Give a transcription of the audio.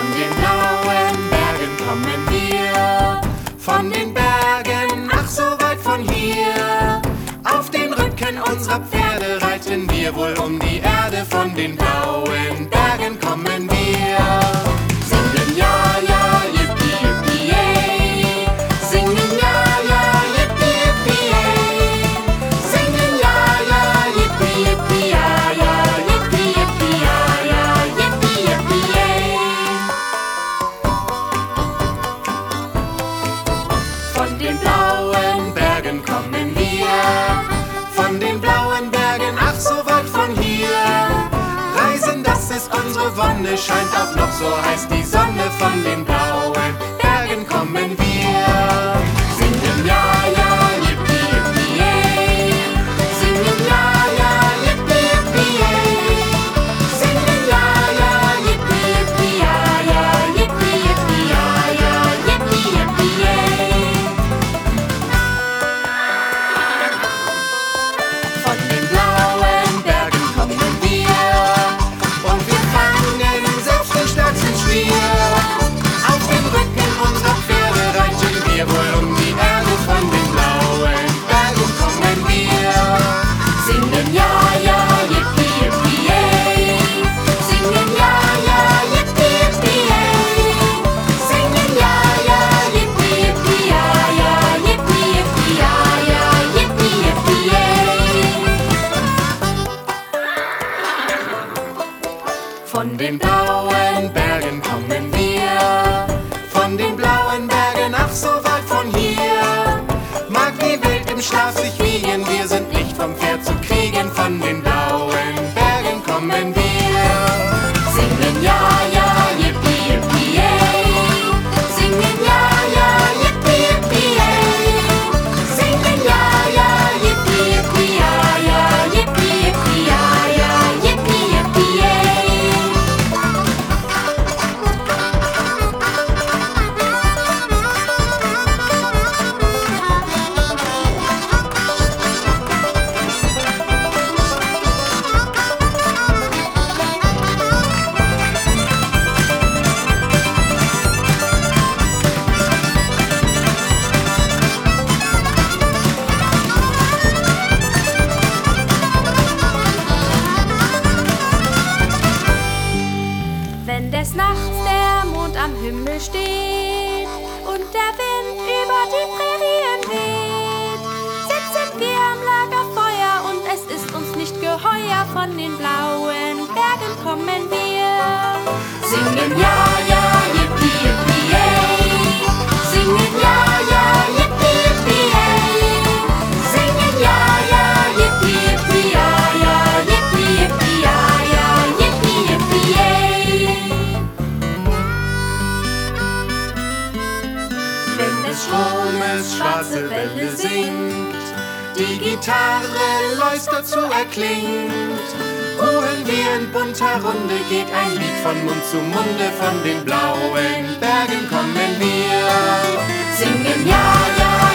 Von den blauen Bergen kommen wir, von den Bergen, ach so weit von hier. Auf den Rücken unserer Pferde reiten wir wohl um die Erde. Von den blauen Bergen kommen wir. Singen ja, ja, yippie, yippie, yay. Singen ja, ja, yippie, yippie, yay. Singen ja, ja, yippie, yippie, ja, ja, yippie, yippie, ja, ja, yippie, yippie, yay. Von den blauen Bergen kommen wir, von den blauen Bergen, ach so weit von hier. Reisen, das ist unsere Wonne, scheint auch noch so heiß die Sonne. Von den blauen Bergen kommen wir. Singen ja, ja, yippie, yippie, yay. Singen ja, ja, yippie, yippie, yay. Singen ja, ja, yippie, yippie, ja, ja, yippie, yippie, ja, ja, yippie, yippie, yay. Von den blauen Bergen kommen wir und wir fangen selbst den stärksten Stier. Auf den Rücken unserer Pferde reiten wir wohl um die Erde. Von den blauen Bergen kommen wir. Singen ja, ja, yippie, yippie, yay. Singen ja, ja, yippie, yippie, yay. Singen ja, ja, yippie, yippie, ja, ja, yippie, yippie, ja, ja, yippie, yippie, yay. Von den blauen Bergen kommen wir, von den blauen Bergen, ach so weit von hier. Mag die Welt im Schlaf sich wiegen, wir sind nicht vom Pferd zu kriegen. Von den blauen Bergen kommen wir. Singen ja, ja, yippie, yippie, yay. Singen ja, ja, yippie, yippie, yay. Singen ja, ja, yippie, yippie, ja, ja, yippie, yippie, ja, ja, yippie, yippie, yay. Wenn des Nachts der Mond am Himmel steht und der Wind über die Prärien weht, sitzen wir am Lagerfeuer und es ist uns nicht geheuer. Von den blauen Bergen kommen wir. Singen ja, ja, yippie, yippie, yay. Singen ja, ja, yippie, yippie, yay. Singen ja, ja, yippie, yippie, ja, ja, yippie, yippie, ja, ja, yippie, yippie, yay. Wenn des Stromes schwarze Welle singt, die Gitarre leise zu erklingt, ruhen wir in bunter Runde, geht ein Lied von Mund zu Munde. Von den blauen Bergen kommen wir. Singen ja, ja,